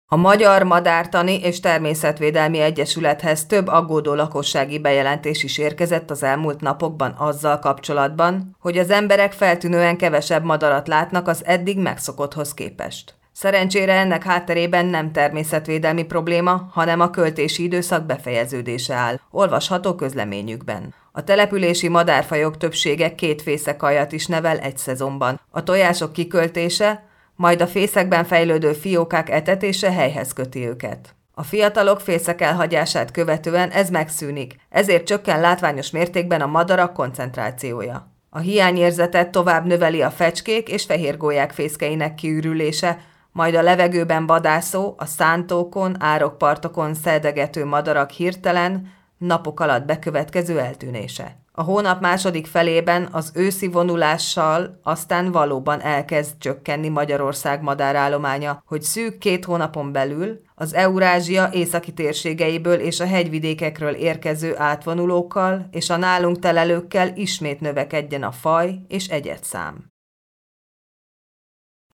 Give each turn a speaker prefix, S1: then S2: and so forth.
S1: A Magyar Madártani és Természetvédelmi Egyesülethez több aggódó lakossági bejelentés is érkezett az elmúlt napokban azzal kapcsolatban, hogy az emberek feltűnően kevesebb madarat látnak az eddig megszokotthoz képest. Szerencsére ennek hátterében nem természetvédelmi probléma, hanem a költési időszak befejeződése áll, olvasható közleményükben. A települési madárfajok többsége 2 fészekajat is nevel egy szezonban. A tojások kiköltése, majd a fészekben fejlődő fiókák etetése helyhez köti őket. A fiatalok fészek elhagyását követően ez megszűnik, ezért csökken látványos mértékben a madarak koncentrációja. A hiányérzetet tovább növeli a fecskék és fehérgólyák fészkeinek kiürülése, majd a levegőben vadászó, a szántókon, árokpartokon szeldegető madarak hirtelen, napok alatt bekövetkező eltűnése. A hónap második felében az őszi vonulással aztán valóban elkezd csökkenni Magyarország madárállománya, hogy szűk 2 hónapon belül az Eurázsia északi térségeiből és a hegyvidékekről érkező átvonulókkal és a nálunk telelőkkel ismét növekedjen a faj és egyedszám.